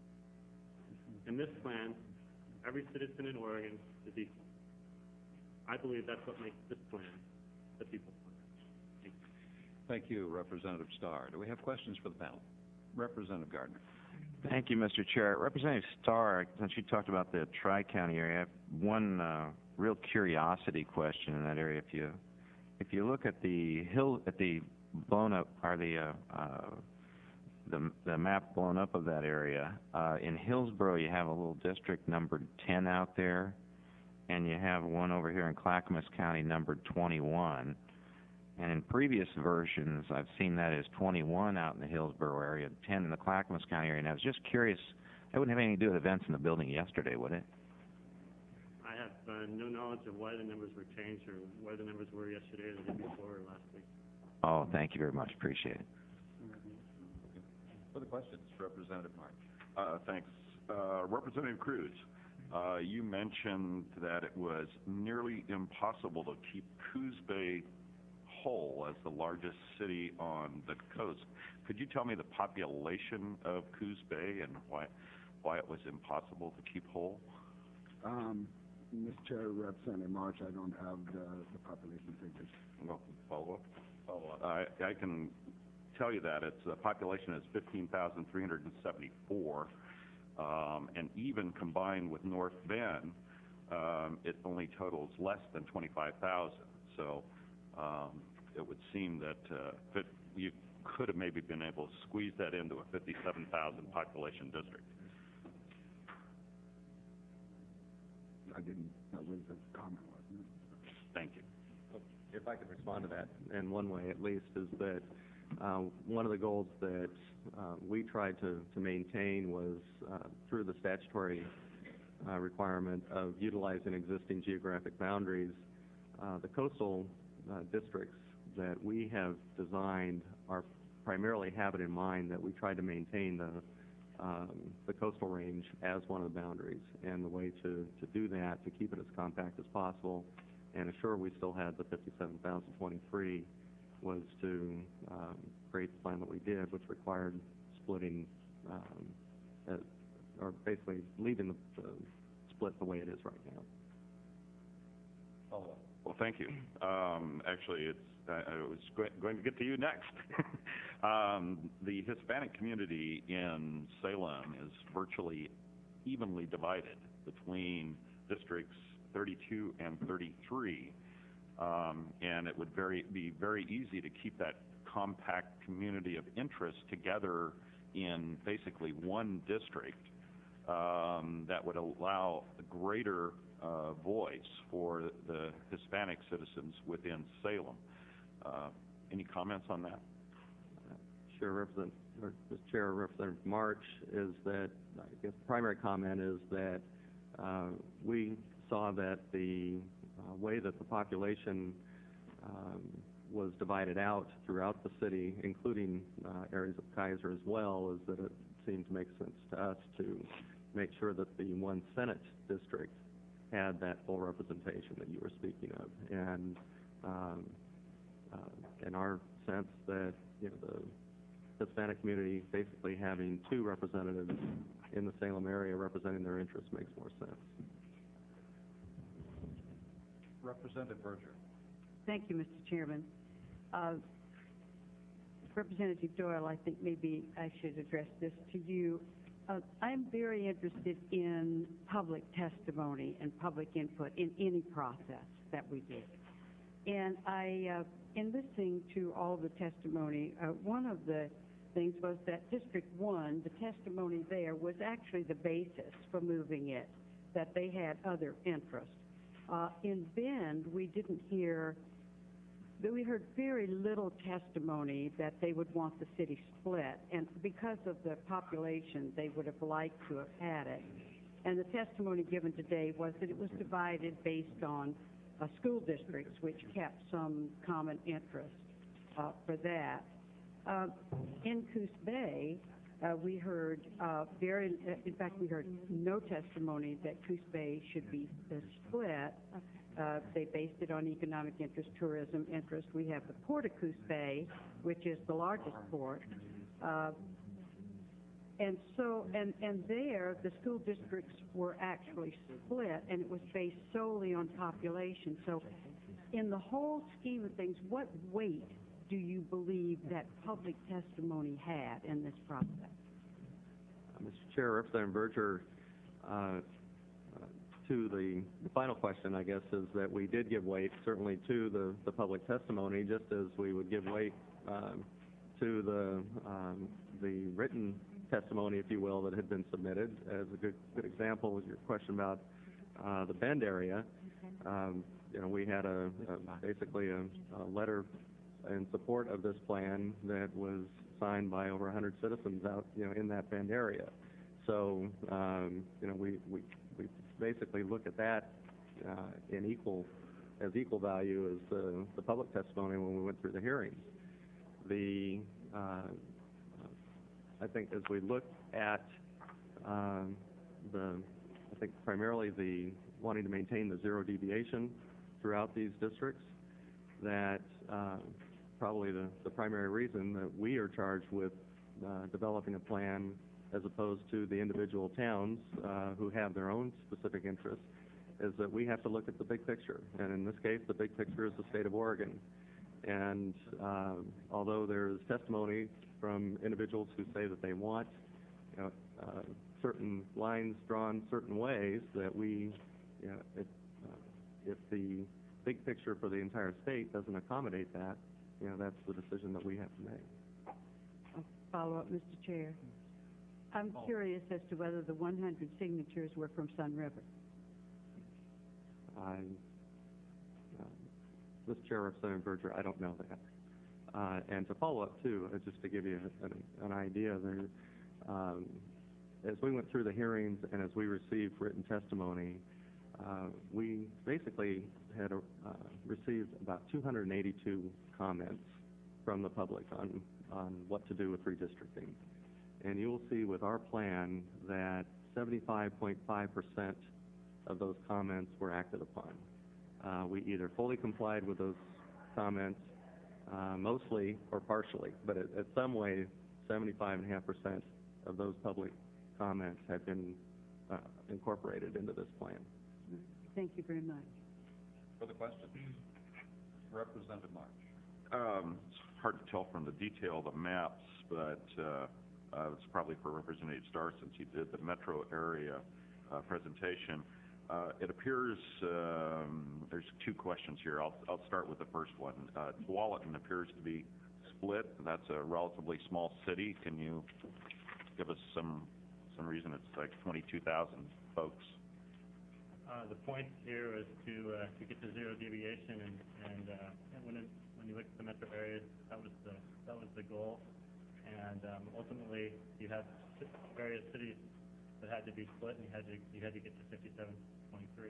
In this plan, every citizen in Oregon is equal. I believe that's what makes this plan the people's plan. Thank you. Thank you, Representative Starr. Do we have questions for the panel? Representative Gardner. Thank you, Mister Chair. Representative Starr, since you talked about the Tri-County area, I have one uh, real curiosity question in that area. If you, if you look at the hill, at the blown up, or the uh, uh, the, the map blown up of that area, uh, in Hillsborough you have a little district numbered ten out there, and you have one over here in Clackamas County numbered twenty-one. And in previous versions, I've seen that as twenty-one out in the Hillsborough area, ten in the Clackamas County area. And I was just curious, that wouldn't have anything to do with events in the building yesterday, would it? I have uh, no knowledge of why the numbers were changed or why the numbers were yesterday or the day before or last week. Oh, thank you very much. Appreciate it. Further questions, Representative March? Uh, thanks. Uh, Representative Cruz, uh, you mentioned that it was nearly impossible to keep Coos Bay whole as the largest city on the coast. Could you tell me the population of Coos Bay and why why it was impossible to keep whole? Um, Mister Chair, Representative March, I don't have the, the population figures. Well, follow up. Follow up. I, I can tell you that it's the population is fifteen thousand three hundred seventy-four, um, and even combined with North Bend, um, it only totals less than twenty-five thousand. So um, it would seem that uh, that you could have maybe been able to squeeze that into a fifty-seven thousand population district. I didn't, that was the comment, wasn't it? Thank you. If I could respond to that, in one way at least, is that uh, one of the goals that uh, we tried to, to maintain was uh, through the statutory uh, requirement of utilizing existing geographic boundaries. Uh, the coastal uh, districts that we have designed are primarily have it in mind that we try to maintain the um, the coastal range as one of the boundaries, and the way to, to do that, to keep it as compact as possible and assure we still had the fifty-seven thousand twenty-three, was to um, create the plan that we did, which required splitting, um, uh, or basically leaving the, the split the way it is right now. Follow up. Well, thank you. Um, actually, it's I, I was go- going to get to you next. um, the Hispanic community in Salem is virtually evenly divided between districts thirty-two and thirty-three, um, and it would very be very easy to keep that compact community of interest together in basically one district um, that would allow a greater uh, voice for the Hispanic citizens within Salem. Uh, any comments on that? Sure, Representative, or Mister Chair, Representative March, is that, I guess the primary comment is that uh, we saw that the uh, way that the population um, was divided out throughout the city, including uh, areas of Kaiser as well, is that it seemed to make sense to us to make sure that the one Senate district had that full representation that you were speaking of. And um, uh, in our sense that, you know, the Hispanic community basically having two representatives in the Salem area representing their interests makes more sense. Representative Berger. Thank you, Mister Chairman. Uh, Representative Doyle, I think maybe I should address this to you. Uh, I'm very interested in public testimony and public input in any process that we do. And I, uh, in listening to all the testimony, uh, one of the things was that District one, the testimony there was actually the basis for moving it, that they had other interests. Uh, in Bend, we didn't hear, we heard very little testimony that they would want the city split, and because of the population, they would have liked to have had it. And the testimony given today was that it was divided based on uh, school districts, which kept some common interest uh, for that. Uh, in Coos Bay, uh, we heard uh, very, uh, in fact, we heard no testimony that Coos Bay should be uh, split. Uh, they based it on economic interest, tourism interest. We have the Port of Coos Bay, which is the largest port. Uh, and so, and, and there, the school districts were actually split, and it was based solely on population. So in the whole scheme of things, what weight do you believe that public testimony had in this process? Uh, Mister Chair, Representative Berger, uh, uh, to the, the final question, I guess, is that we did give weight certainly to the, the public testimony, just as we would give weight um, to the, um, the written testimony, if you will, that had been submitted. As a good, good example was your question about uh, the Bend area, um, you know, we had a, a basically a, a letter in support of this plan that was signed by over one hundred citizens out, you know, in that Bend area. So, um, you know, we, we, we basically look at that uh, in equal, as equal value as the, the public testimony when we went through the hearings. The, uh, I think as we look at um, the, I think primarily the wanting to maintain the zero deviation throughout these districts, that uh, probably the, the primary reason that we are charged with uh, developing a plan as opposed to the individual towns uh, who have their own specific interests, is that we have to look at the big picture. And in this case, the big picture is the state of Oregon. And um, although there's testimony from individuals who say that they want, you know, uh, certain lines drawn certain ways, that we, you know, it, uh, if the big picture for the entire state doesn't accommodate that, you know, that's the decision that we have to make. A follow-up, Mister Chair. I'm curious as to whether the one hundred signatures were from Sun River. I, uh, Mister Chair, Representative Berger, I don't know that. Uh, and to follow up too, uh, just to give you an, an idea, there, um, as we went through the hearings and as we received written testimony, uh, we basically had uh, received about two hundred eighty-two comments from the public on, on what to do with redistricting. And you will see with our plan that seventy-five point five percent of those comments were acted upon. Uh, we either fully complied with those comments, uh, mostly or partially, but at, at some way, seventy-five point five percent of those public comments have been uh, incorporated into this plan. Thank you very much. Further questions? Representative March. Um, it's hard to tell from the detail of the maps, but uh, uh, it's probably for Representative Starr since he did the metro area uh, presentation. Uh, it appears um, there's two questions here. I'll, I'll start with the first one. Uh, Tualatin appears to be split. That's a relatively small city. Can you give us some some reason it's like twenty-two thousand folks? Uh, the point here is to uh, to get to zero deviation, and and, uh, and when it, when you look at the metro areas, that was the that was the goal, and um, ultimately you had various cities that had to be split, and you had to you had to get to fifty-seven twenty-three.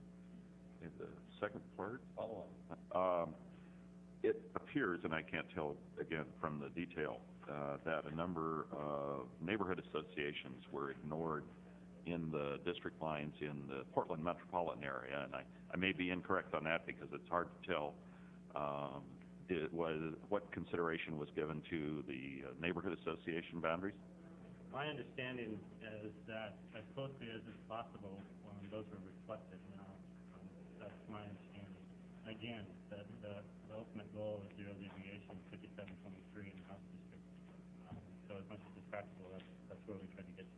And the second part, Follow um, it appears, and I can't tell again from the detail, uh, that a number of neighborhood associations were ignored in the district lines in the Portland metropolitan area, and I, I may be incorrect on that because it's hard to tell. Um, it was what consideration was given to the uh, neighborhood association boundaries? My understanding is that as closely as is possible, um, those were reflected now. Um, that's my understanding. Again, the, the, the ultimate goal is zero deviation, fifty-seven twenty-three in the House District. Um, so as much as it's practical, that's, that's where we try to get to.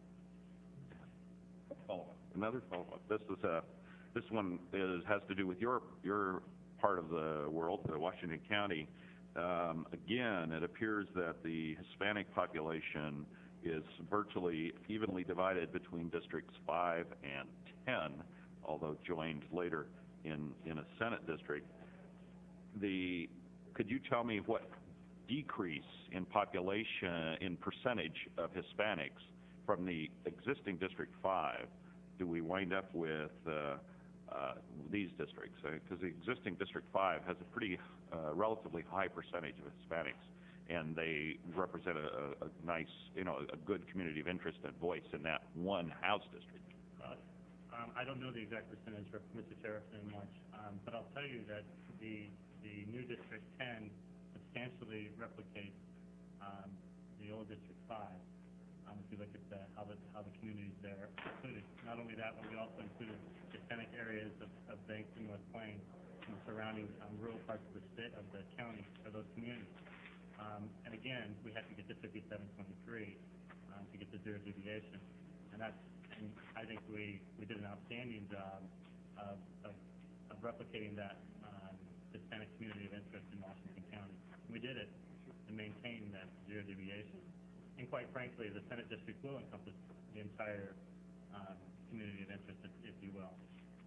Follow-up. Another follow-up. This is a, this one is, has to do with your, your part of the world, the Washington County. Um, again, it appears that the Hispanic population is virtually evenly divided between districts five and ten, although joined later in, in a Senate district. The, could you tell me what decrease in population, in percentage of Hispanics from the existing District five do we wind up with uh, uh, these districts? Because uh, the existing District five has a pretty uh, relatively high percentage of Hispanics, and they represent a, a, a nice, you know, a good community of interest and voice in that one House district. Uh, um, I don't know the exact percentage, Mister Chair, in March, um, but I'll tell you that the the new District ten substantially replicates um, the old District five. Um, if you look at the, how the how the communities there are included. Not only that, but we also included Hispanic areas of, of Banks and North Plains and the surrounding um, rural parts of the state of the county or those communities. Um, and again, we had to get to fifty-seven twenty-three um, to get to zero deviation, and that's. And I think we we did an outstanding job of of, of replicating that um, Hispanic community of interest in Washington County. We did it and maintained that zero deviation. And quite frankly, the Senate district will encompass the entire um, community of interest, if, if you will.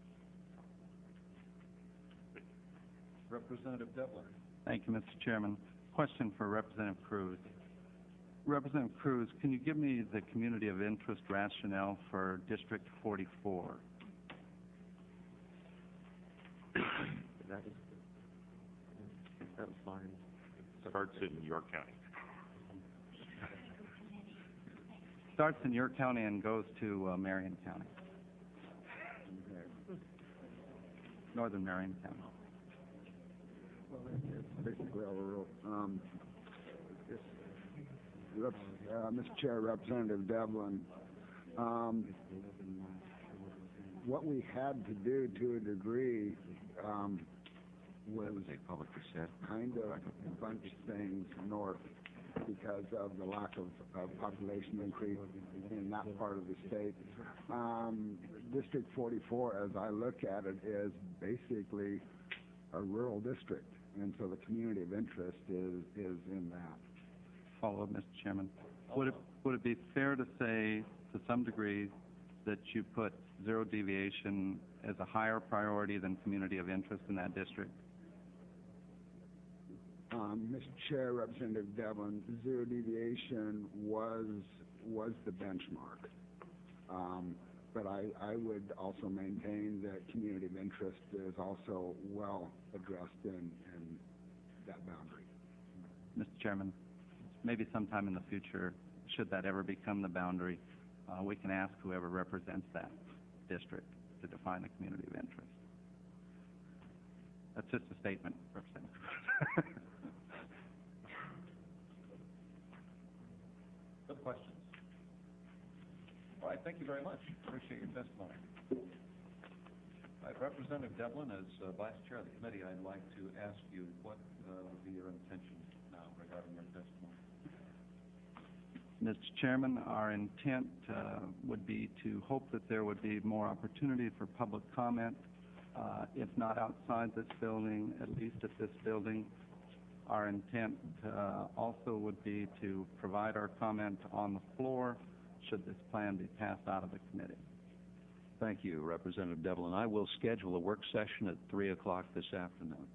Representative Devlin. Thank you, Mister Chairman. Question for Representative Cruz. Representative Cruz, can you give me the community of interest rationale for District forty-four? That was, that was fine. Starts in York County. Starts in York County and goes to uh, Marion County. Northern Marion County. Well, it's basically all rural. Um, it's, rep- uh, Mister Chair, Representative Devlin, um, what we had to do to a degree um, was public reset. kind of bunch things north because of the lack of, of population increase in that part of the state. Um, District forty-four, as I look at it, is basically a rural district, and so the community of interest is, is in that. Follow up, Mister Chairman. Would it, would it be fair to say, to some degree, that you put zero deviation as a higher priority than community of interest in that district? Um, Mister Chair, Representative Devlin, zero deviation was was the benchmark. Um, but I, I would also maintain that community of interest is also well addressed in, in that boundary. Mister Chairman, maybe sometime in the future, should that ever become the boundary, uh, we can ask whoever represents that district to define the community of interest. That's just a statement, Representative. Good questions. All right, thank you very much. Appreciate your testimony. All right, Representative Devlin, as uh, Vice Chair of the committee, I'd like to ask you what uh, would be your intention now regarding your testimony. Mister Chairman, our intent uh, would be to hope that there would be more opportunity for public comment, uh, if not outside this building, at least at this building. Our intent uh, also would be to provide our comment on the floor should this plan be passed out of the committee. Thank you, Representative Devlin. I will schedule a work session at three o'clock this afternoon.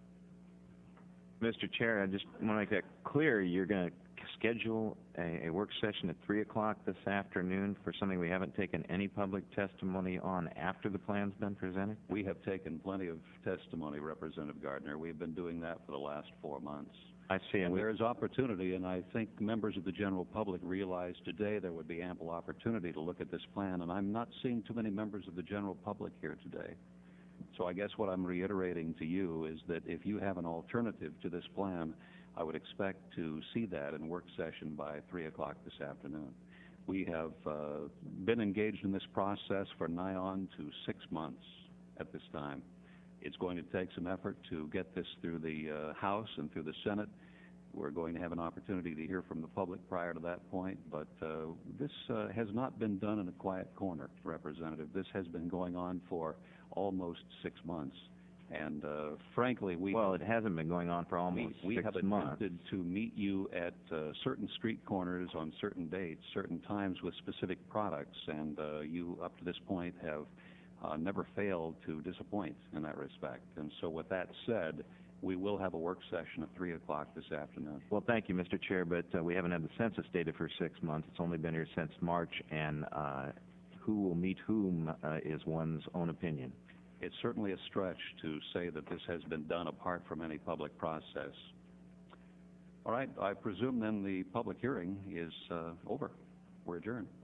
Mister Chair, I just want to make that clear. You're going to schedule a, a work session at three o'clock this afternoon for something we haven't taken any public testimony on after the plan's been presented? We have taken plenty of testimony, Representative Gardner. We've been doing that for the last four months. I see. And we- there is opportunity, and I think members of the general public realize today there would be ample opportunity to look at this plan, and I'm not seeing too many members of the general public here today. So I guess what I'm reiterating to you is that if you have an alternative to this plan, I would expect to see that in work session by three o'clock this afternoon. We have uh, been engaged in this process for nigh on to six months at this time. It's going to take some effort to get this through the uh, House and through the Senate. We're going to have an opportunity to hear from the public prior to that point, but uh, this uh, has not been done in a quiet corner, Representative. This has been going on for almost six months. And uh, frankly, we Well, it hasn't been going on for almost we, we six have months. attempted to meet you at uh, certain street corners on certain dates, certain times with specific products, and uh, you, up to this point, have uh, never failed to disappoint in that respect. And so with that said, we will have a work session at three o'clock this afternoon. Well, thank you, Mister Chair, but uh, we haven't had the census data for six months. It's only been here since March, and uh, who will meet whom uh, is one's own opinion. It's certainly a stretch to say that this has been done apart from any public process. All right, I presume then the public hearing is uh, over. We're adjourned.